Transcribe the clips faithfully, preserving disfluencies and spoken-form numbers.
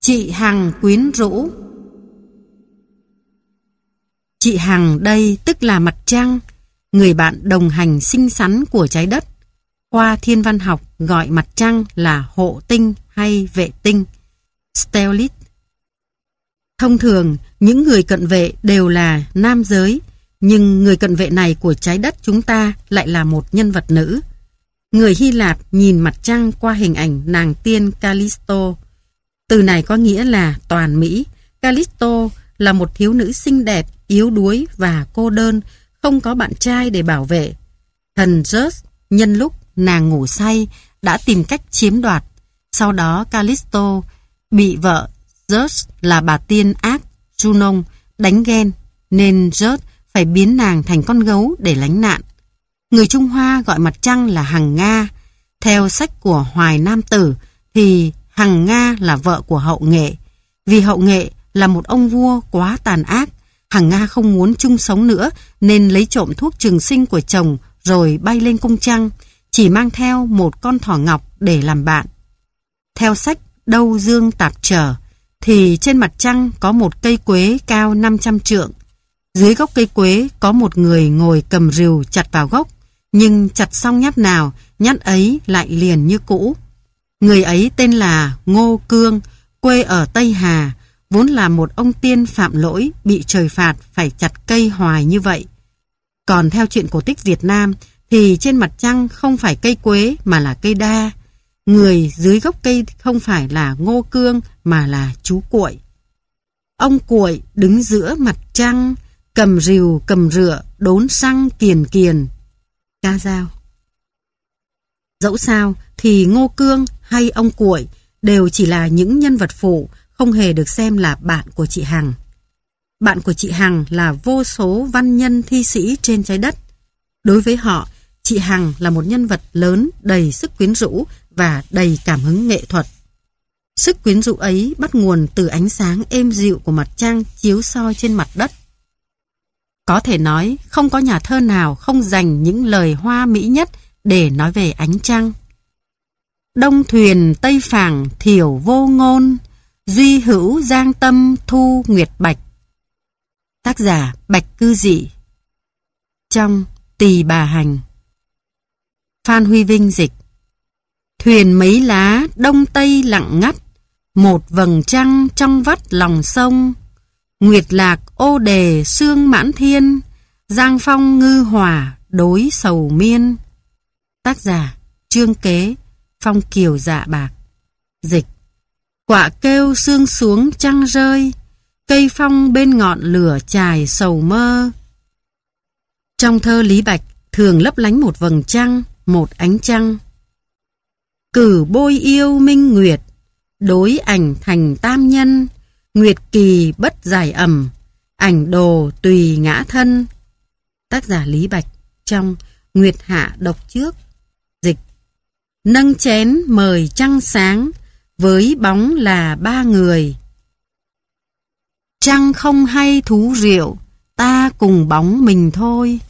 Chị Hằng quyến rũ. Chị Hằng đây tức là mặt trăng, người bạn đồng hành xinh xắn của trái đất. Khoa thiên văn học gọi mặt trăng là hộ tinh hay vệ tinh, stellate. Thông thường, những người cận vệ đều là nam giới, nhưng người cận vệ này của trái đất chúng ta lại là một nhân vật nữ. Người Hy Lạp nhìn mặt trăng qua hình ảnh nàng tiên Callisto. Từ này có nghĩa là toàn mỹ. Callisto là một thiếu nữ xinh đẹp, yếu đuối và cô đơn, không có bạn trai để bảo vệ. Thần Zeus nhân lúc nàng ngủ say đã tìm cách chiếm đoạt. Sau đó Callisto bị vợ Zeus là bà tiên ác Junon đánh ghen, nên Zeus phải biến nàng thành con gấu để lánh nạn. Người Trung Hoa gọi mặt trăng là Hằng Nga. Theo sách của Hoài Nam Tử thì Hằng Nga là vợ của Hậu Nghệ. Vì Hậu Nghệ là một ông vua quá tàn ác, Hằng Nga không muốn chung sống nữa nên lấy trộm thuốc trường sinh của chồng rồi bay lên cung trăng, chỉ mang theo một con thỏ ngọc để làm bạn. Theo sách Đâu Dương Tạp Trở thì trên mặt trăng có một cây quế cao năm trăm trượng. Dưới gốc cây quế có một người ngồi cầm rìu chặt vào gốc, nhưng chặt xong nhát nào, nhát ấy lại liền như cũ. Người ấy tên là Ngô Cương, quê ở Tây Hà, vốn là một ông tiên phạm lỗi bị trời phạt phải chặt cây hoài như vậy. Còn theo chuyện cổ tích Việt Nam thì trên mặt trăng không phải cây quế mà là cây đa. Người dưới gốc cây không phải là Ngô Cương mà là chú Cuội. Ông Cuội đứng giữa mặt trăng, cầm rìu cầm rựa đốn xăng kiền kiền. Ca dao. Dẫu sao thì Ngô Cương hay ông Cuội đều chỉ là những nhân vật phụ, không hề được xem là bạn của chị Hằng. Bạn của chị Hằng là vô số văn nhân thi sĩ trên trái đất. Đối với họ, chị Hằng là một nhân vật lớn, đầy sức quyến rũ và đầy cảm hứng nghệ thuật. Sức quyến rũ ấy bắt nguồn từ ánh sáng êm dịu của mặt trăng chiếu soi trên mặt đất. Có thể nói, không có nhà thơ nào không dành những lời hoa mỹ nhất để nói về ánh trăng. Đông thuyền Tây phảng thiểu vô ngôn, duy hữu giang tâm thu nguyệt bạch. Tác giả Bạch Cư Dị. Trong Tỳ Bà Hành. Phan Huy Vinh dịch. Thuyền mấy lá đông tây lặng ngắt, một vầng trăng trong vắt lòng sông. Nguyệt lạc ô đề sương mãn thiên, giang phong ngư hỏa đối sầu miên. Tác giả Trương Kế, Phong Kiều Dạ Bạc. Dịch. Quạ kêu sương xuống trăng rơi, cây phong bên ngọn lửa chài sầu mơ. Trong thơ Lý Bạch thường lấp lánh một vầng trăng, một ánh trăng. Cử bôi yêu minh nguyệt, đối ảnh thành tam nhân. Nguyệt kỳ bất giải ẩm, ảnh đồ tùy ngã thân. Tác giả Lý Bạch trong Nguyệt Hạ độc trước. Dịch. Nâng chén mời trăng sáng, với bóng là ba người. Trăng không hay thú rượu, ta cùng bóng mình thôi.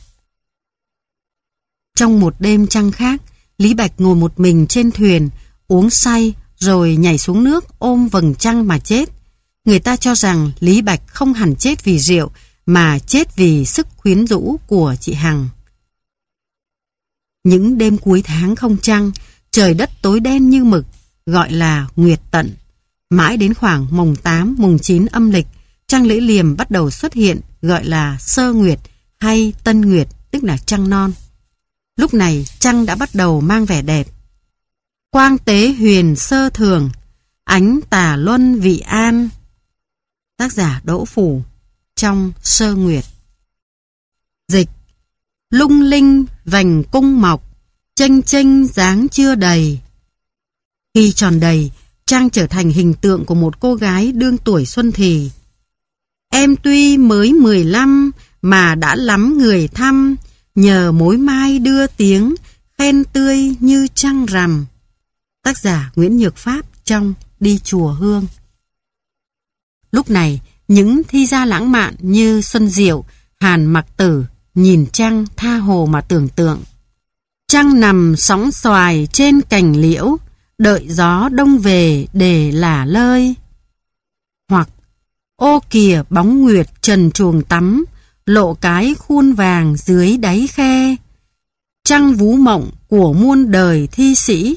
Trong một đêm trăng khác, Lý Bạch ngồi một mình trên thuyền, uống say rồi nhảy xuống nước ôm vầng trăng mà chết. Người ta cho rằng Lý Bạch không hẳn chết vì rượu, mà chết vì sức quyến rũ của chị Hằng. Những đêm cuối tháng không trăng, trời đất tối đen như mực, gọi là nguyệt tận. Mãi đến khoảng mùng tám, mùng chín âm lịch, trăng lưỡi liềm bắt đầu xuất hiện, gọi là sơ nguyệt hay tân nguyệt, tức là trăng non. Lúc này trăng đã bắt đầu mang vẻ đẹp. Quang tế huyền sơ thường, ánh tà luân vị an. Tác giả Đỗ Phủ trong Sơ Nguyệt. Dịch. Lung linh vành cung mọc, chênh chênh dáng chưa đầy. Khi tròn đầy, trăng trở thành hình tượng của một cô gái đương tuổi xuân thì. Em tuy mới mười lăm mà đã lắm người thăm, nhờ mối mai đưa tiếng, khen tươi như trăng rằm. Tác giả Nguyễn Nhược Pháp trong Đi Chùa Hương. Lúc này, những thi gia lãng mạn như Xuân Diệu, Hàn Mặc Tử nhìn trăng tha hồ mà tưởng tượng. Trăng nằm sóng xoài trên cành liễu, đợi gió đông về để lả lơi. Ô kìa bóng nguyệt trần truồng tắm, lộ cái khuôn vàng dưới đáy khe. Trăng vú mộng của muôn đời thi sĩ.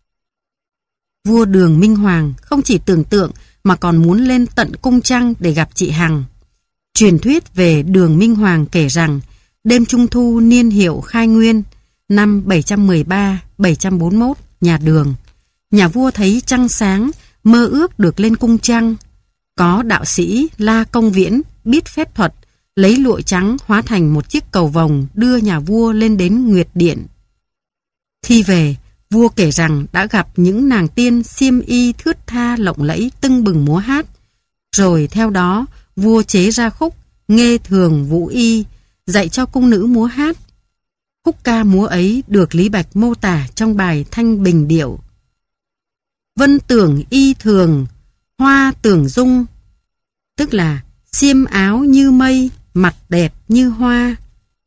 Vua Đường Minh Hoàng không chỉ tưởng tượng mà còn muốn lên tận cung trăng để gặp chị Hằng. Truyền thuyết về Đường Minh Hoàng kể rằng đêm Trung Thu niên hiệu Khai Nguyên năm bảy trăm mười ba bảy trăm bốn mươi mốt nhà Đường, nhà vua thấy trăng sáng, mơ ước được lên cung trăng. Có đạo sĩ La Công Viễn biết phép thuật, lấy lụa trắng hóa thành một chiếc cầu vồng đưa nhà vua lên đến Nguyệt Điện. Khi về, vua kể rằng đã gặp những nàng tiên xiêm y thướt tha lộng lẫy tưng bừng múa hát. Rồi theo đó, vua chế ra khúc Nghê Thường Vũ Y, dạy cho cung nữ múa hát. Khúc ca múa ấy được Lý Bạch mô tả trong bài Thanh Bình Điệu. Vân tưởng y thường, hoa tưởng dung, tức là xiêm áo như mây, mặt đẹp như hoa.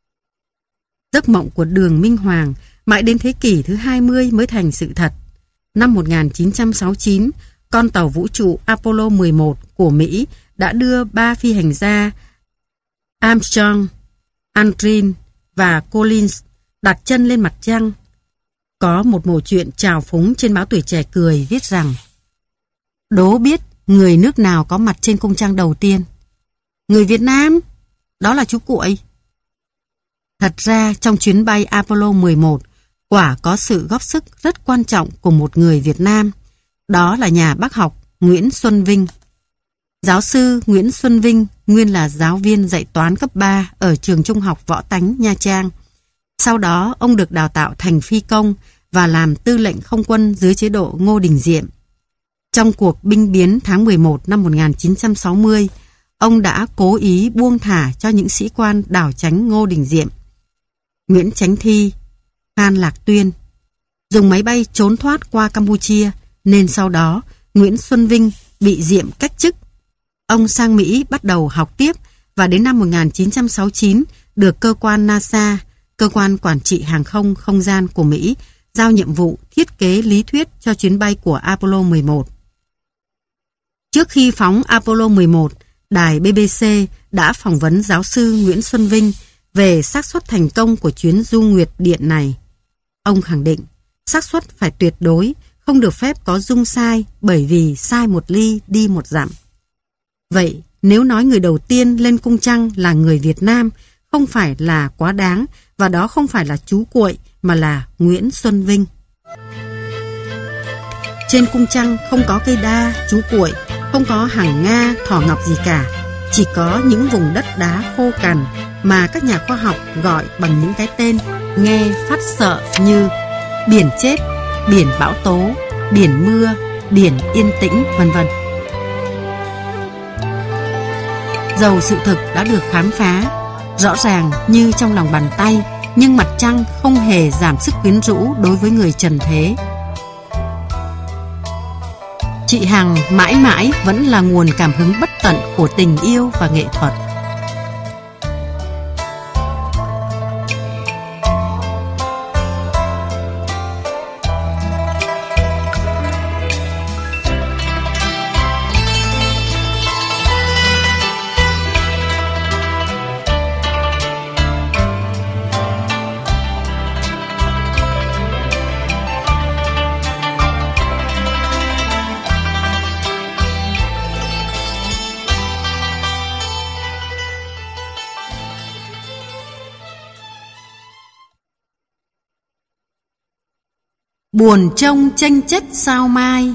Giấc mộng của Đường Minh Hoàng mãi đến thế kỷ thứ hai mươi mới thành sự thật. Năm một nghìn chín trăm sáu mươi chín, con tàu vũ trụ Apollo mười một của Mỹ đã đưa ba phi hành gia Armstrong, Aldrin và Collins đặt chân lên mặt trăng. Có một mẩu chuyện trào phúng trên báo Tuổi Trẻ Cười viết rằng: đố biết người nước nào có mặt trên cung trăng đầu tiên? Người Việt Nam, đó là chú Cuội. Thật ra trong chuyến bay Apollo mười một, quả có sự góp sức rất quan trọng của một người Việt Nam, đó là nhà bác học Nguyễn Xuân Vinh. Giáo sư Nguyễn Xuân Vinh nguyên là giáo viên dạy toán cấp ba ở trường trung học Võ Tánh, Nha Trang. Sau đó ông được đào tạo thành phi công và làm tư lệnh không quân dưới chế độ Ngô Đình Diệm. Trong cuộc binh biến tháng mười một năm một nghìn chín trăm sáu mươi, ông đã cố ý buông thả cho những sĩ quan đảo tránh Ngô Đình Diệm. Nguyễn Chánh Thi, Phan Lạc Tuyên dùng máy bay trốn thoát qua Campuchia, nên sau đó Nguyễn Xuân Vinh bị Diệm cách chức. Ông sang Mỹ bắt đầu học tiếp và đến năm một nghìn chín trăm sáu mươi chín được cơ quan NASA, cơ quan quản trị hàng không không gian của Mỹ, giao nhiệm vụ thiết kế lý thuyết cho chuyến bay của Apollo mười một. Trước khi phóng Apollo mười một, đài bê bê xê đã phỏng vấn giáo sư Nguyễn Xuân Vinh về xác suất thành công của chuyến du nguyệt điện này. Ông khẳng định, xác suất phải tuyệt đối, không được phép có dung sai, bởi vì sai một ly đi một dặm. Vậy, nếu nói người đầu tiên lên cung trăng là người Việt Nam, không phải là quá đáng, và đó không phải là chú Cuội, mà là Nguyễn Xuân Vinh. Trên cung trăng không có cây đa, chú Cuội, không có hàng Nga, thỏ ngọc gì cả. Chỉ có những vùng đất đá khô cằn mà các nhà khoa học gọi bằng những cái tên nghe phát sợ như biển chết, biển bão tố, biển mưa, biển yên tĩnh, vân vân. Dầu sự thực đã được khám phá, rõ ràng như trong lòng bàn tay, nhưng mặt trăng không hề giảm sức quyến rũ đối với người trần thế. Chị Hằng mãi mãi vẫn là nguồn cảm hứng bất tận của tình yêu và nghệ thuật. Buồn trông chênh chếch sao mai.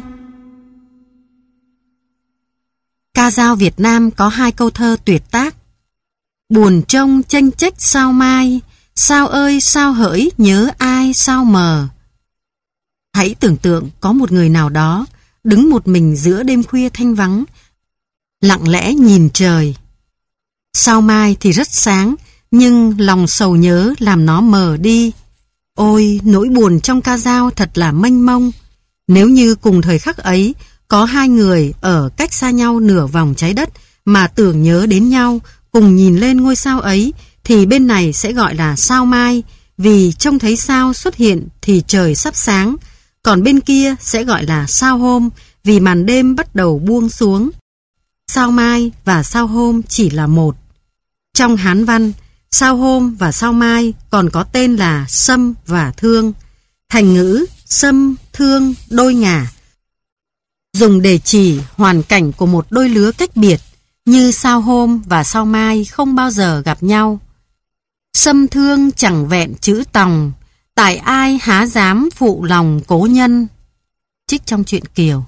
Ca dao Việt Nam có hai câu thơ tuyệt tác. Buồn trông chênh chếch sao mai, sao ơi sao hỡi nhớ ai sao mờ. Hãy tưởng tượng có một người nào đó đứng một mình giữa đêm khuya thanh vắng, lặng lẽ nhìn trời. Sao mai thì rất sáng, nhưng lòng sầu nhớ làm nó mờ đi. Ôi, nỗi buồn trong ca dao thật là mênh mông. Nếu như cùng thời khắc ấy, có hai người ở cách xa nhau nửa vòng trái đất mà tưởng nhớ đến nhau, cùng nhìn lên ngôi sao ấy, thì bên này sẽ gọi là sao mai, vì trông thấy sao xuất hiện thì trời sắp sáng. Còn bên kia sẽ gọi là sao hôm, vì màn đêm bắt đầu buông xuống. sao mai và sao hôm chỉ là một. Trong Hán văn, sao hôm và sao mai còn có tên là sâm và thương. Thành ngữ sâm thương đôi ngả dùng để chỉ hoàn cảnh của một đôi lứa cách biệt, như sao hôm và sao mai không bao giờ gặp nhau. Sâm thương chẳng vẹn chữ tòng, tại ai há dám phụ lòng cố nhân. Trích trong truyện Kiều.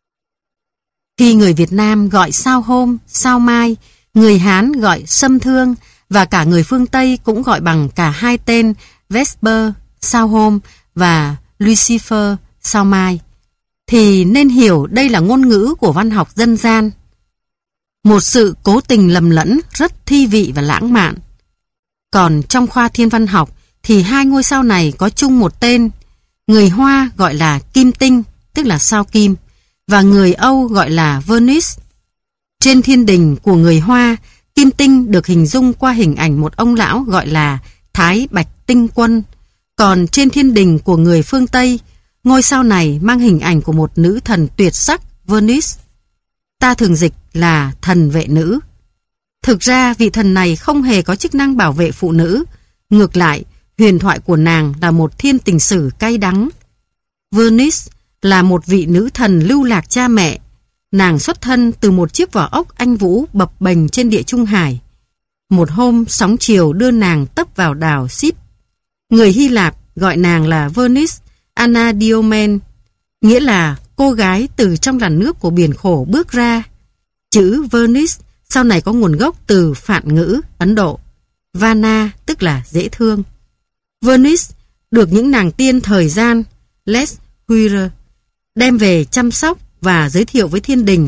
Khi người Việt Nam gọi sao hôm, sao mai, người Hán gọi sâm thương, và cả người phương Tây cũng gọi bằng cả hai tên Vesper, sao hôm, và Lucifer, sao mai, thì nên hiểu đây là ngôn ngữ của văn học dân gian. Một sự cố tình lầm lẫn rất thi vị và lãng mạn. Còn trong khoa thiên văn học thì hai ngôi sao này có chung một tên. Người Hoa gọi là kim tinh, tức là sao kim, và người Âu gọi là Venus. Trên thiên đình của người Hoa, kim tinh được hình dung qua hình ảnh một ông lão gọi là Thái Bạch Tinh Quân. Còn trên thiên đình của người phương Tây, ngôi sao này mang hình ảnh của một nữ thần tuyệt sắc, Venus. Ta thường dịch là thần vệ nữ. Thực ra vị thần này không hề có chức năng bảo vệ phụ nữ. Ngược lại, huyền thoại của nàng là một thiên tình sử cay đắng. Venus là một vị nữ thần lưu lạc cha mẹ. Nàng xuất thân từ một chiếc vỏ ốc anh vũ bập bềnh trên địa Trung Hải. Một hôm sóng chiều đưa nàng tấp vào đảo Síp. Người Hy Lạp gọi nàng là Venus Anadiomen, nghĩa là cô gái từ trong làn nước của biển khổ bước ra. Chữ Venus sau này có nguồn gốc từ Phạn ngữ Ấn Độ. Vana tức là dễ thương. Venus được những nàng tiên thời gian Les Huire đem về chăm sóc và giới thiệu với thiên đình.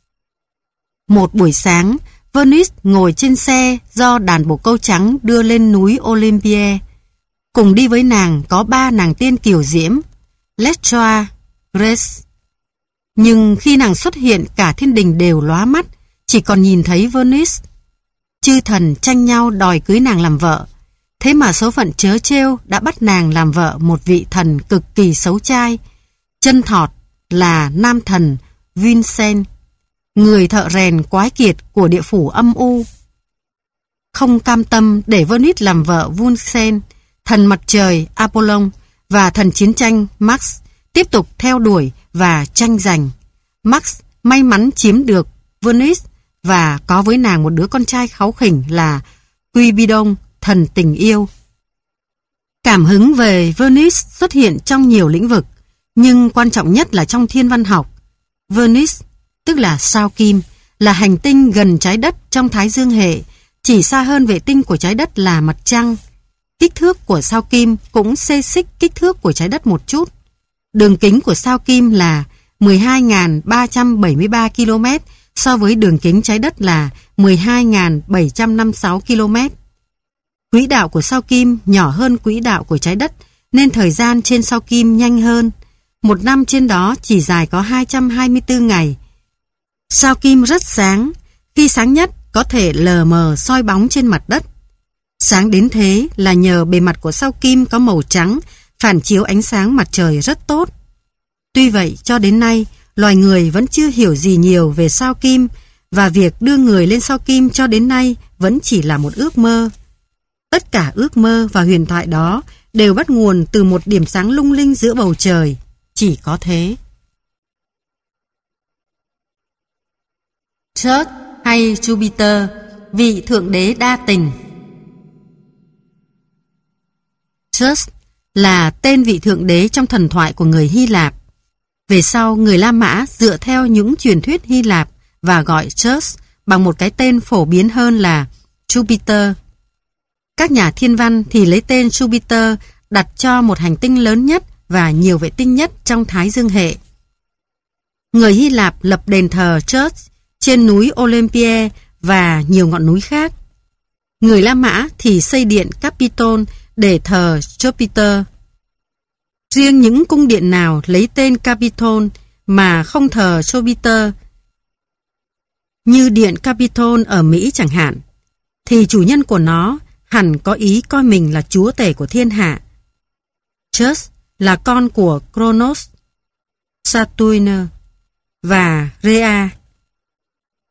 Một buổi sáng, Venus ngồi trên xe do đàn bồ câu trắng đưa lên núi Olympia. Cùng đi với nàng có ba nàng tiên kiều diễm, Electra, Grace. Nhưng khi nàng xuất hiện, cả thiên đình đều lóa mắt, chỉ còn nhìn thấy Venus. Chư thần tranh nhau đòi cưới nàng làm vợ. Thế mà số phận trớ trêu đã bắt nàng làm vợ một vị thần cực kỳ xấu trai. Chân thọt là nam thần Vincent, người thợ rèn quái kiệt của địa phủ âm u. Không cam tâm để Venus làm vợ Vincent, thần mặt trời Apollon và thần chiến tranh Max tiếp tục theo đuổi và tranh giành. Max may mắn chiếm được Venus và có với nàng một đứa con trai kháu khỉnh là Cupidon, thần tình yêu. Cảm hứng về Venus xuất hiện trong nhiều lĩnh vực, nhưng quan trọng nhất là trong thiên văn học. Venus, tức là sao kim, là hành tinh gần trái đất trong Thái Dương hệ, chỉ xa hơn vệ tinh của trái đất là mặt trăng. Kích thước của sao kim cũng xê xích kích thước của trái đất một chút. Đường kính của sao kim là mười hai nghìn ba trăm bảy mươi ba ki lô mét so với đường kính trái đất là mười hai nghìn bảy trăm năm mươi sáu ki lô mét. Quỹ đạo của sao kim nhỏ hơn quỹ đạo của trái đất, nên thời gian trên sao kim nhanh hơn. Một năm trên đó chỉ dài có hai trăm hai mươi tư ngày. Sao kim rất sáng, khi sáng nhất có thể lờ mờ soi bóng trên mặt đất. Sáng đến thế là nhờ bề mặt của sao kim có màu trắng, phản chiếu ánh sáng mặt trời rất tốt. Tuy vậy, cho đến nay, loài người vẫn chưa hiểu gì nhiều về sao kim, và việc đưa người lên sao kim cho đến nay vẫn chỉ là một ước mơ. Tất cả ước mơ và huyền thoại đó đều bắt nguồn từ một điểm sáng lung linh giữa bầu trời. Chỉ có thế. Zeus hay Jupiter, vị thượng đế đa tình. Zeus là tên vị thượng đế trong thần thoại của người Hy Lạp. Về sau, người La Mã dựa theo những truyền thuyết Hy Lạp và gọi Zeus bằng một cái tên phổ biến hơn là Jupiter. Các nhà thiên văn thì lấy tên Jupiter đặt cho một hành tinh lớn nhất và nhiều vệ tinh nhất trong Thái Dương hệ. Người Hy Lạp lập đền thờ Zeus trên núi Olympia và nhiều ngọn núi khác. Người La Mã thì xây điện Capitol để thờ Jupiter. Riêng những cung điện nào lấy tên Capitol mà không thờ Jupiter, như điện Capitol ở Mỹ chẳng hạn, thì chủ nhân của nó hẳn có ý coi mình là chúa tể của thiên hạ. Zeus là con của Cronos, Saturn và Rhea.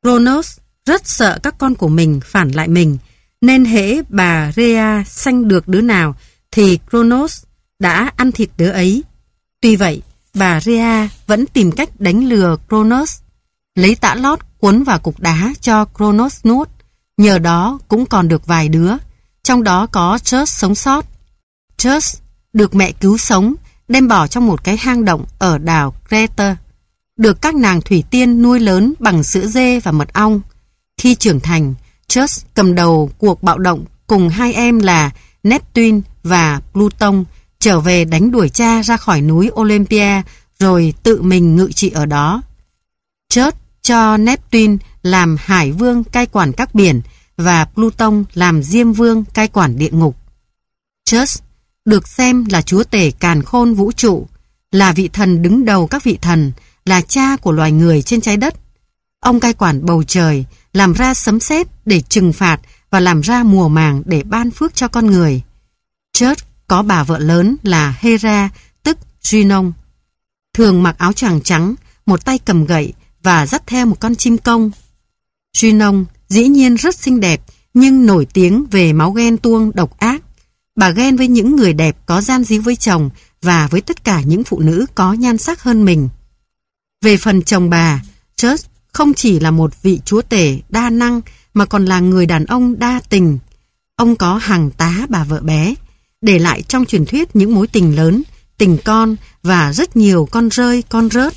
Kronos rất sợ các con của mình phản lại mình, nên hễ bà Rhea sanh được đứa nào thì Kronos đã ăn thịt đứa ấy. Tuy vậy, bà Rhea vẫn tìm cách đánh lừa Kronos, lấy tã lót cuốn vào cục đá cho Kronos nuốt. Nhờ đó cũng còn được vài đứa, trong đó có Zeus sống sót. Zeus được mẹ cứu sống, đem bỏ trong một cái hang động ở đảo Crete, được các nàng thủy tiên nuôi lớn bằng sữa dê và mật ong. Khi trưởng thành, Zeus cầm đầu cuộc bạo động cùng hai em là Neptune và Pluton trở về đánh đuổi cha ra khỏi núi Olympia, rồi tự mình ngự trị ở đó. Zeus cho Neptune làm hải vương cai quản các biển và Pluton làm diêm vương cai quản địa ngục. Zeus được xem là chúa tể càn khôn vũ trụ, là vị thần đứng đầu các vị thần, là cha của loài người trên trái đất. Ông cai quản bầu trời, làm ra sấm sét để trừng phạt và làm ra mùa màng để ban phước cho con người. Zeus có bà vợ lớn là Hera, tức Junon, thường mặc áo choàng trắng, một tay cầm gậy và dắt theo một con chim công. Junon dĩ nhiên rất xinh đẹp, nhưng nổi tiếng về máu ghen tuông độc ác. Bà ghen với những người đẹp có gian díu với chồng và với tất cả những phụ nữ có nhan sắc hơn mình. Về phần chồng bà, Zeus không chỉ là một vị chúa tể đa năng mà còn là người đàn ông đa tình. Ông có hàng tá bà vợ bé, để lại trong truyền thuyết những mối tình lớn, tình con và rất nhiều con rơi, con rớt.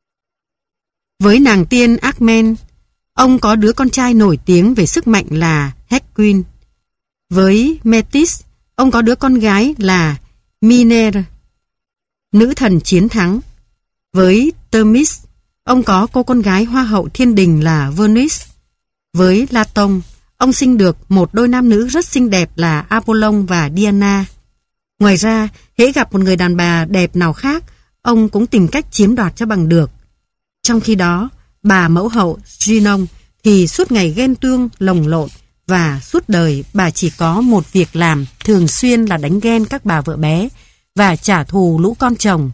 Với nàng tiên Acmen, ông có đứa con trai nổi tiếng về sức mạnh là Hecquin. Với Metis, ông có đứa con gái là Minerva, nữ thần chiến thắng. Với Themis, ông có cô con gái hoa hậu thiên đình là Venus. Với Laton, ông sinh được một đôi nam nữ rất xinh đẹp là Apollon và Diana. Ngoài ra, hễ gặp một người đàn bà đẹp nào khác, ông cũng tìm cách chiếm đoạt cho bằng được. Trong khi đó, bà mẫu hậu Junon thì suốt ngày ghen tuông lồng lộn, và suốt đời bà chỉ có một việc làm thường xuyên là đánh ghen các bà vợ bé và trả thù lũ con chồng.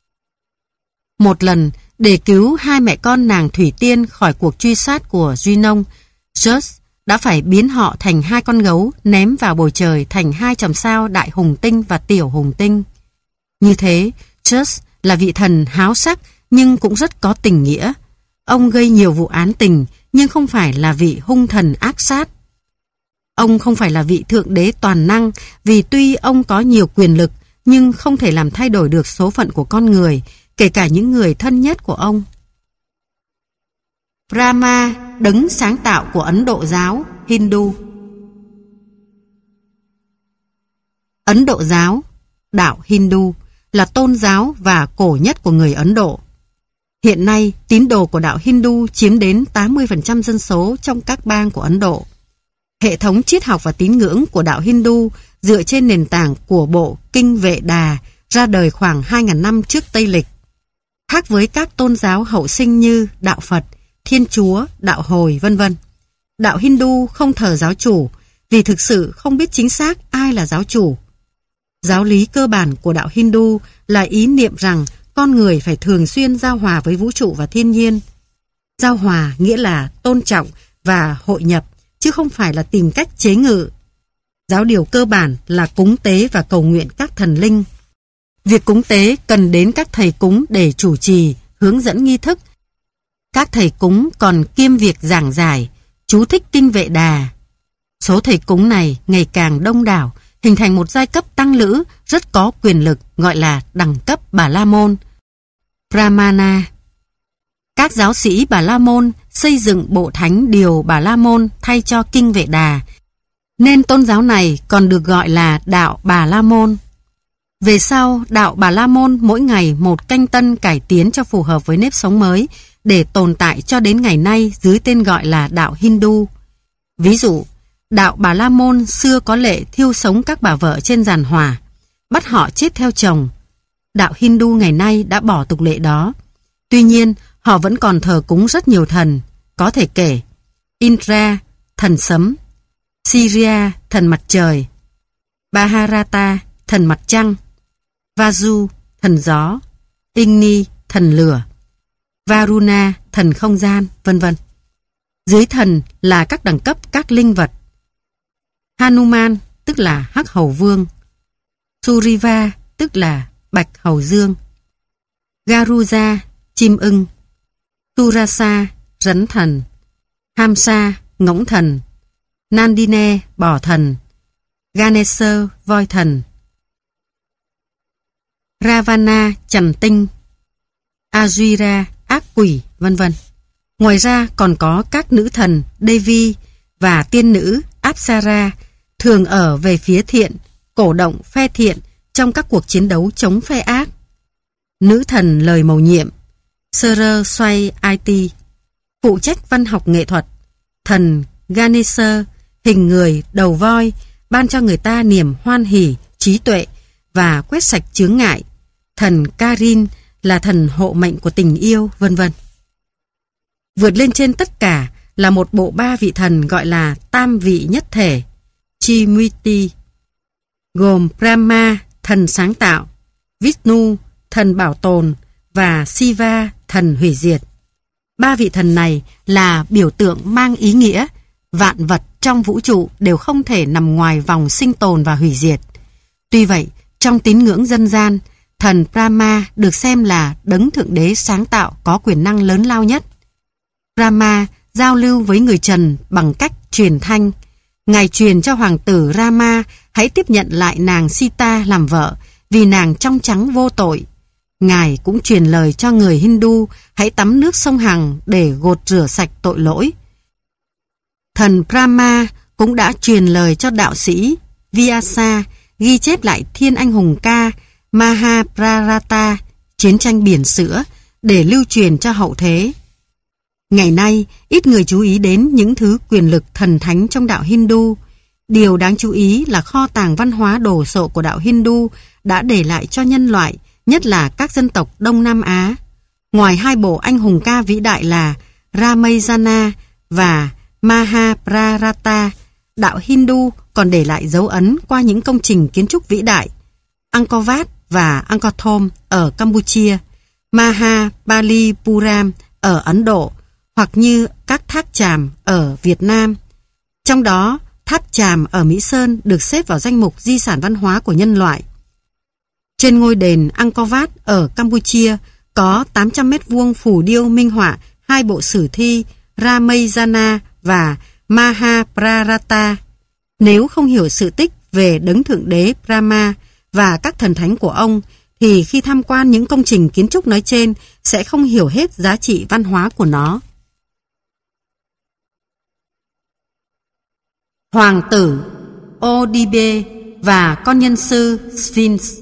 Một lần, để cứu hai mẹ con nàng thủy tiên khỏi cuộc truy sát của Junon, Zeus đã phải biến họ thành hai con gấu ném vào bầu trời thành hai chòm sao đại hùng tinh và tiểu hùng tinh. Như thế, Zeus là vị thần háo sắc nhưng cũng rất có tình nghĩa. Ông gây nhiều vụ án tình nhưng không phải là vị hung thần ác sát. Ông không phải là vị thượng đế toàn năng, vì tuy ông có nhiều quyền lực nhưng không thể làm thay đổi được số phận của con người, kể cả những người thân nhất của ông. Brahma, đấng sáng tạo của Ấn Độ giáo Hindu. Ấn Độ giáo, đạo Hindu, là tôn giáo và cổ nhất của người Ấn Độ. Hiện nay, tín đồ của đạo Hindu chiếm đến tám mươi phần trăm dân số trong các bang của Ấn Độ. Hệ thống triết học và tín ngưỡng của đạo Hindu dựa trên nền tảng của bộ Kinh Vệ Đà ra đời khoảng hai nghìn năm trước Tây Lịch. Khác với các tôn giáo hậu sinh như đạo Phật, Thiên Chúa, đạo Hồi, vân vân, đạo Hindu không thờ giáo chủ vì thực sự không biết chính xác ai là giáo chủ. Giáo lý cơ bản của đạo Hindu là ý niệm rằng con người phải thường xuyên giao hòa với vũ trụ và thiên nhiên. Giao hòa nghĩa là tôn trọng và hội nhập, chứ không phải là tìm cách chế ngự. Giáo điều cơ bản là cúng tế và cầu nguyện các thần linh. Việc cúng tế cần đến các thầy cúng để chủ trì, hướng dẫn nghi thức. Các thầy cúng còn kiêm việc giảng giải, chú thích kinh Vệ Đà. Số thầy cúng này ngày càng đông đảo, hình thành một giai cấp tăng lữ rất có quyền lực gọi là đẳng cấp Bà La Môn, Brahmana. Các giáo sĩ Bà La Môn xây dựng bộ thánh điều Bà La Môn thay cho kinh Vệ Đà, nên tôn giáo này còn được gọi là đạo Bà La Môn. Về sau, đạo Bà La Môn mỗi ngày một canh tân cải tiến cho phù hợp với nếp sống mới để tồn tại cho đến ngày nay dưới tên gọi là đạo Hindu. Ví dụ, đạo Bà La Môn xưa có lệ thiêu sống các bà vợ trên giàn hỏa, bắt họ chết theo chồng. Đạo Hindu ngày nay đã bỏ tục lệ đó. Tuy nhiên, họ vẫn còn thờ cúng rất nhiều thần, có thể kể Indra, thần sấm, Surya, thần mặt trời, Bharata, thần mặt trăng, Vasu, thần gió, Igni, thần lửa, Varuna, thần không gian, vân vân. Dưới thần là các đẳng cấp các linh vật. Hanuman tức là Hắc Hầu Vương, Suriva tức là Bạch Hầu Dương, Garuda chim ưng, Surasa rắn thần, Hamsa ngỗng thần, Nandine bò thần, Ganesha voi thần, Ravana chằn tinh, Ajira ác quỷ, vân vân. Ngoài ra còn có các nữ thần Devi và tiên nữ Apsara thường ở về phía thiện, cổ động phe thiện trong các cuộc chiến đấu chống phe ác. Nữ thần lời mầu nhiệm Saraswati phụ trách văn học nghệ thuật. Thần Ganesha hình người đầu voi ban cho người ta niềm hoan hỉ, trí tuệ và quét sạch chướng ngại. Thần Karin là thần hộ mệnh của tình yêu, vân vân. Vượt lên trên tất cả là một bộ ba vị thần gọi là tam vị nhất thể, Trimurti, gồm Brahma, thần sáng tạo, Vishnu, thần bảo tồn và Shiva, thần hủy diệt. Ba vị thần này là biểu tượng mang ý nghĩa vạn vật trong vũ trụ đều không thể nằm ngoài vòng sinh tồn và hủy diệt. Tuy vậy, trong tín ngưỡng dân gian, thần Brahma được xem là đấng thượng đế sáng tạo có quyền năng lớn lao nhất. Brahma giao lưu với người trần bằng cách truyền thanh. Ngài truyền cho hoàng tử Rama hãy tiếp nhận lại nàng Sita làm vợ vì nàng trong trắng vô tội. Ngài cũng truyền lời cho người Hindu hãy tắm nước sông Hằng để gột rửa sạch tội lỗi. Thần Brahma cũng đã truyền lời cho đạo sĩ Vyasa ghi chép lại thiên anh hùng ca Mahabharata, chiến tranh biển sữa, để lưu truyền cho hậu thế. Ngày nay, ít người chú ý đến những thứ quyền lực thần thánh trong đạo Hindu. Điều đáng chú ý là kho tàng văn hóa đồ sộ của đạo Hindu đã để lại cho nhân loại, nhất là các dân tộc Đông Nam Á. Ngoài hai bộ anh hùng ca vĩ đại là Ramayana và Mahabharata, đạo Hindu còn để lại dấu ấn qua những công trình kiến trúc vĩ đại Angkor Wat và Angkor Thom ở Campuchia, Mahabalipuram ở Ấn Độ, hoặc như các tháp chàm ở Việt Nam. Trong đó, tháp chàm ở Mỹ Sơn được xếp vào danh mục di sản văn hóa của nhân loại. Trên ngôi đền Angkor Wat ở Campuchia có tám trăm mét vuông phù điêu minh họa hai bộ sử thi Ramayana và Mahabharata. Nếu không hiểu sự tích về đấng thượng đế Brahma và các thần thánh của ông, thì khi tham quan những công trình kiến trúc nói trên sẽ không hiểu hết giá trị văn hóa của nó. Hoàng tử Oedipe và con nhân sư Sphinx.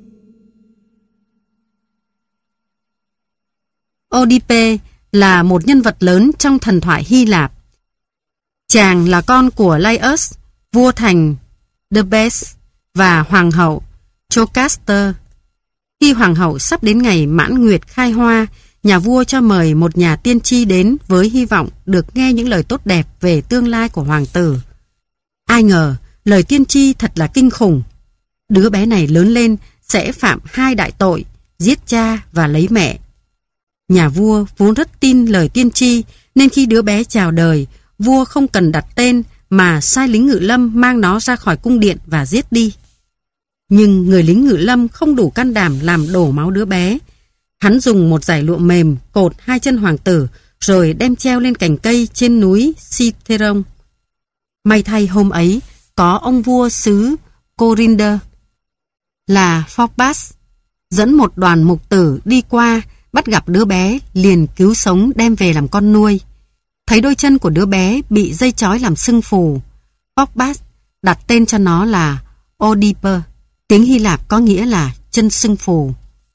Oedipe là một nhân vật lớn trong thần thoại Hy Lạp. Chàng là con của Laios, vua thành Thebes, và hoàng hậu Jocasta. Khi hoàng hậu sắp đến ngày mãn nguyệt khai hoa, nhà vua cho mời một nhà tiên tri đến với hy vọng được nghe những lời tốt đẹp về tương lai của hoàng tử. Ai ngờ, lời tiên tri thật là kinh khủng. Đứa bé này lớn lên sẽ phạm hai đại tội, giết cha và lấy mẹ. Nhà vua vốn rất tin lời tiên tri, nên khi đứa bé chào đời, vua không cần đặt tên mà sai lính ngự lâm mang nó ra khỏi cung điện và giết đi. Nhưng người lính ngự lâm không đủ can đảm làm đổ máu đứa bé. Hắn dùng một dải lụa mềm cột hai chân hoàng tử rồi đem treo lên cành cây trên núi Citeron. May thay hôm ấy có ông vua xứ Corinder là Phobos dẫn một đoàn mục tử đi qua, bắt gặp đứa bé liền cứu sống đem về làm con nuôi. Thấy đôi chân của đứa bé bị dây trói làm sưng phù, Phobos đặt tên cho nó là Oedipe, tiếng Hy Lạp có nghĩa là chân sưng phù.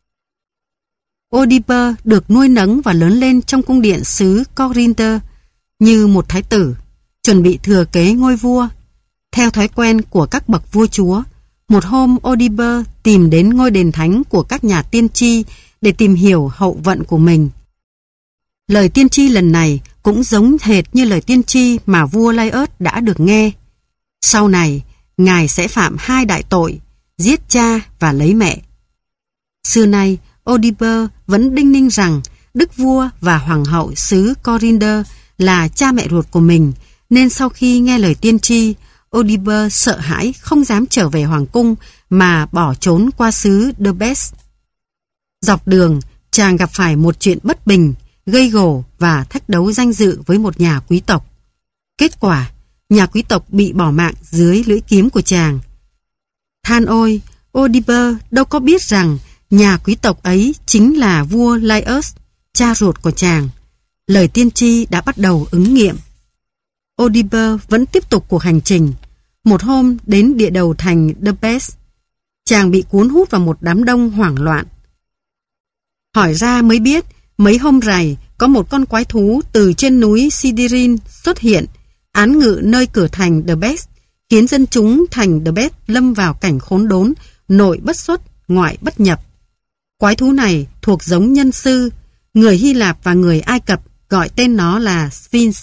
Oedipe được nuôi nấng và lớn lên trong cung điện xứ Corinder như một thái tử, chuẩn bị thừa kế ngôi vua. Theo thói quen của các bậc vua chúa, một hôm Oedipe tìm đến ngôi đền thánh của các nhà tiên tri để tìm hiểu hậu vận của mình. Lời tiên tri lần này cũng giống hệt như lời tiên tri mà vua Laios đã được nghe. Sau này, ngài sẽ phạm hai đại tội, giết cha và lấy mẹ. Xưa nay, Oedipe vẫn đinh ninh rằng đức vua và hoàng hậu xứ Corinder là cha mẹ ruột của mình, nên sau khi nghe lời tiên tri, Odyber sợ hãi không dám trở về hoàng cung mà bỏ trốn qua xứ Thebes. Dọc đường, chàng gặp phải một chuyện bất bình, gây gổ và thách đấu danh dự với một nhà quý tộc. Kết quả, nhà quý tộc bị bỏ mạng dưới lưỡi kiếm của chàng. Than ôi, Odyber đâu có biết rằng nhà quý tộc ấy chính là vua Laius, cha ruột của chàng. Lời tiên tri đã bắt đầu ứng nghiệm. Odyber vẫn tiếp tục cuộc hành trình. Một hôm đến địa đầu thành Thebes, chàng bị cuốn hút vào một đám đông hoảng loạn. Hỏi ra mới biết, mấy hôm rày có một con quái thú từ trên núi Sidirin xuất hiện, án ngự nơi cửa thành Thebes, khiến dân chúng thành Thebes lâm vào cảnh khốn đốn, nội bất xuất, ngoại bất nhập. Quái thú này thuộc giống nhân sư, người Hy Lạp và người Ai Cập gọi tên nó là Sphinx.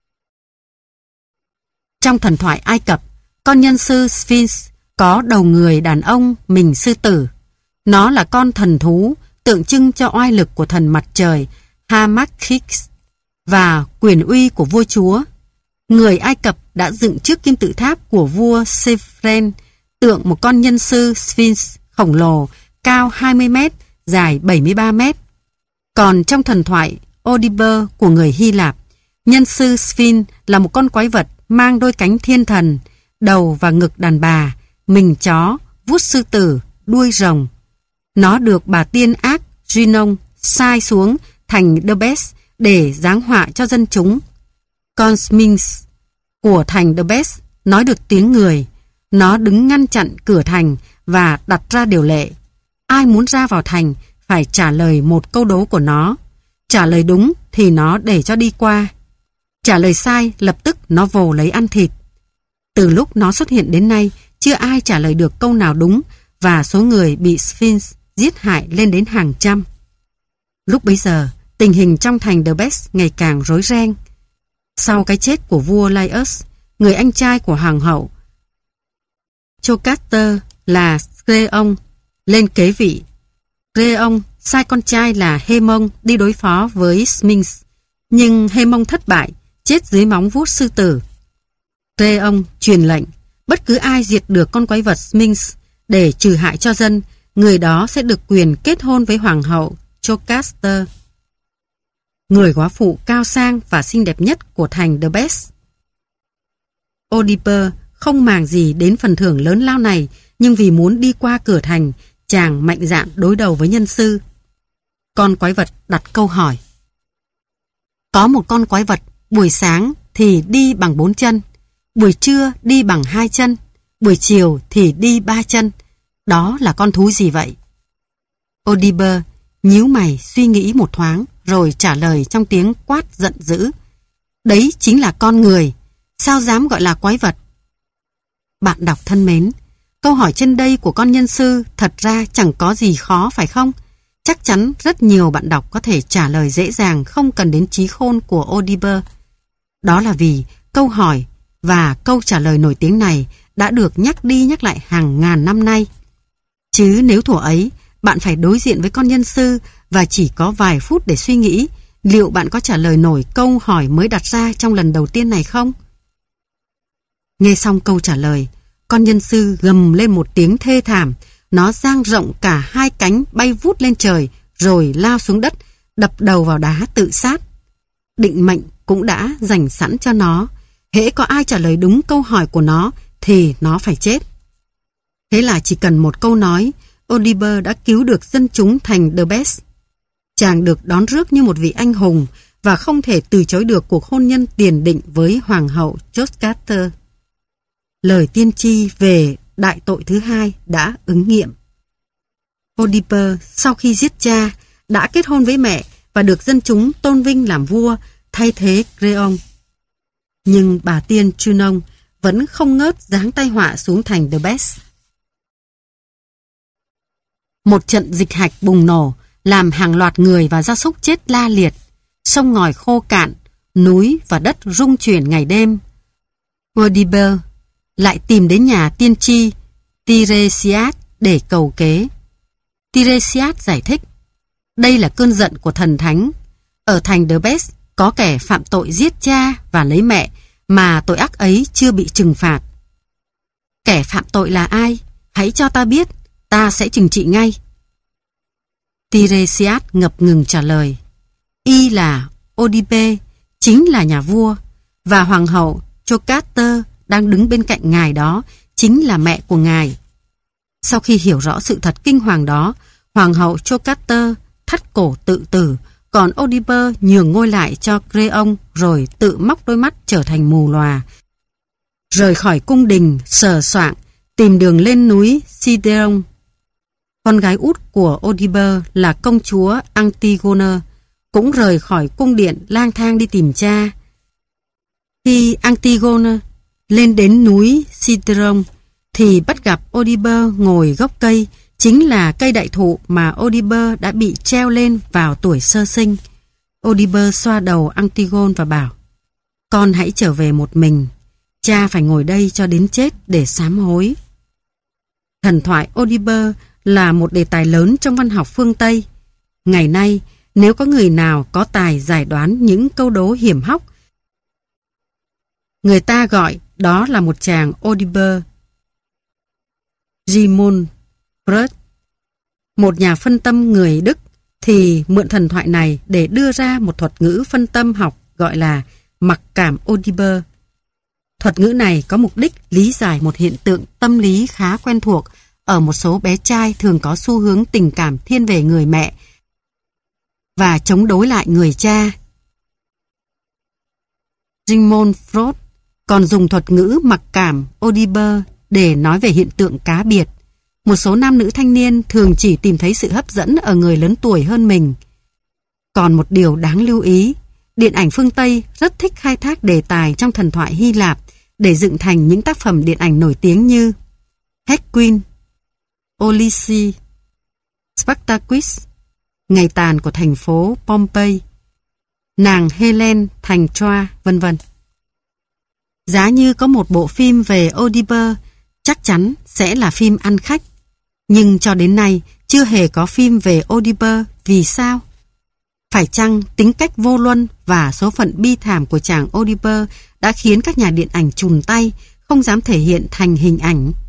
Trong thần thoại Ai Cập, con nhân sư Sphinx có đầu người đàn ông, mình sư tử. Nó là con thần thú, tượng trưng cho oai lực của thần mặt trời Hamakix và quyền uy của vua chúa. Người Ai Cập đã dựng trước kim tự tháp của vua Khephren tượng một con nhân sư Sphinx khổng lồ, cao hai mươi mét, dài bảy mươi ba mét. Còn trong thần thoại Odyber của người Hy Lạp, nhân sư Sphinx là một con quái vật mang đôi cánh thiên thần, đầu và ngực đàn bà, mình chó, vuốt sư tử, đuôi rồng. Nó được bà tiên ác Ginon sai xuống thành Thebes để giáng họa cho dân chúng. Con Sphinx của thành Thebes nói được tiếng người. Nó đứng ngăn chặn cửa thành và đặt ra điều lệ. Ai muốn ra vào thành phải trả lời một câu đố của nó. Trả lời đúng thì nó để cho đi qua. Trả lời sai lập tức nó vồ lấy ăn thịt. Từ lúc nó xuất hiện đến nay, chưa ai trả lời được câu nào đúng và số người bị Sphinx giết hại lên đến hàng trăm. Lúc bấy giờ, tình hình trong thành Thebes ngày càng rối ren. Sau cái chết của vua Laius, người anh trai của hoàng hậu Jocasta là Creon lên kế vị. Creon sai con trai là Haemon đi đối phó với Sphinx, nhưng Haemon thất bại, chết dưới móng vuốt sư tử. Creon truyền lệnh, bất cứ ai diệt được con quái vật Sphinx để trừ hại cho dân, người đó sẽ được quyền kết hôn với hoàng hậu Jocasta, người góa phụ cao sang và xinh đẹp nhất của thành Thebes. Odyber không màng gì đến phần thưởng lớn lao này, nhưng vì muốn đi qua cửa thành, chàng mạnh dạn đối đầu với nhân sư. Con quái vật đặt câu hỏi. Có một con quái vật, buổi sáng thì đi bằng bốn chân, buổi trưa đi bằng hai chân, buổi chiều thì đi ba chân. Đó là con thú gì vậy? Odyber nhíu mày suy nghĩ một thoáng rồi trả lời trong tiếng quát giận dữ. Đấy chính là con người, sao dám gọi là quái vật? Bạn đọc thân mến, câu hỏi trên đây của con nhân sư thật ra chẳng có gì khó phải không? Chắc chắn rất nhiều bạn đọc có thể trả lời dễ dàng không cần đến trí khôn của Odyber. Đó là vì câu hỏi và câu trả lời nổi tiếng này đã được nhắc đi nhắc lại hàng ngàn năm nay. Chứ nếu thuở ấy, bạn phải đối diện với con nhân sư và chỉ có vài phút để suy nghĩ, liệu bạn có trả lời nổi câu hỏi mới đặt ra trong lần đầu tiên này không? Nghe xong câu trả lời, con nhân sư gầm lên một tiếng thê thảm. Nó dang rộng cả hai cánh bay vút lên trời rồi lao xuống đất, đập đầu vào đá tự sát. Định mệnh cũng đã dành sẵn cho nó. Hễ có ai trả lời đúng câu hỏi của nó thì nó phải chết. Thế là chỉ cần một câu nói, Odyber đã cứu được dân chúng thành Thebes. Chàng được đón rước như một vị anh hùng và không thể từ chối được cuộc hôn nhân tiền định với hoàng hậu Jocasta. Lời tiên tri về đại tội thứ hai đã ứng nghiệm. Odyber sau khi giết cha đã kết hôn với mẹ và được dân chúng tôn vinh làm vua thay thế Creon. Nhưng bà tiên Junon vẫn không ngớt giáng tai họa xuống thành Thebes. Một trận dịch hạch bùng nổ làm hàng loạt người và gia súc chết la liệt, sông ngòi khô cạn, núi và đất rung chuyển ngày đêm. Odyber lại tìm đến nhà tiên tri Tiresias để cầu kế. Tiresias giải thích, đây là cơn giận của thần thánh. Ở thành Thebes có kẻ phạm tội giết cha và lấy mẹ mà tội ác ấy chưa bị trừng phạt. Kẻ phạm tội là ai? Hãy cho ta biết, ta sẽ trừng trị ngay. Tiresias ngập ngừng trả lời. Y là Odipe, chính là nhà vua, và hoàng hậu Chocater đang đứng bên cạnh ngài đó, chính là mẹ của ngài. Sau khi hiểu rõ sự thật kinh hoàng đó, hoàng hậu Chocater thắt cổ tự tử, còn Odipe nhường ngôi lại cho Creon rồi tự móc đôi mắt trở thành mù lòa. Rời khỏi cung đình sờ soạng, tìm đường lên núi Sideron. Con gái út của Odipe là công chúa Antigone, cũng rời khỏi cung điện lang thang đi tìm cha. Khi Antigone lên đến núi Sideron thì bắt gặp Odipe ngồi gốc cây, chính là cây đại thụ mà Odipe đã bị treo lên vào tuổi sơ sinh. Odipe xoa đầu Antigone và bảo: con hãy trở về một mình, cha phải ngồi đây cho đến chết để sám hối. Thần thoại Odipe là một đề tài lớn trong văn học phương Tây. Ngày nay, nếu có người nào có tài giải đoán những câu đố hiểm hóc, người ta gọi đó là một chàng Odipe. Sigmund Freud, một nhà phân tâm người Đức, thì mượn thần thoại này để đưa ra một thuật ngữ phân tâm học gọi là mặc cảm Odipe. Thuật ngữ này có mục đích lý giải một hiện tượng tâm lý khá quen thuộc ở một số bé trai thường có xu hướng tình cảm thiên về người mẹ và chống đối lại người cha. Sigmund Freud còn dùng thuật ngữ mặc cảm Odipe để nói về hiện tượng cá biệt. Một số nam nữ thanh niên thường chỉ tìm thấy sự hấp dẫn ở người lớn tuổi hơn mình. Còn một điều đáng lưu ý, điện ảnh phương Tây rất thích khai thác đề tài trong thần thoại Hy Lạp để dựng thành những tác phẩm điện ảnh nổi tiếng như Hécuin, Ulysses, Spartacus, Ngày tàn của thành phố Pompeii, Nàng Helen thành Troa, vân vân. Giá như có một bộ phim về Odipe, chắc chắn sẽ là phim ăn khách. Nhưng cho đến nay chưa hề có phim về Odipe. Vì sao? Phải chăng tính cách vô luân và số phận bi thảm của chàng Odipe đã khiến các nhà điện ảnh chùn tay, không dám thể hiện thành hình ảnh?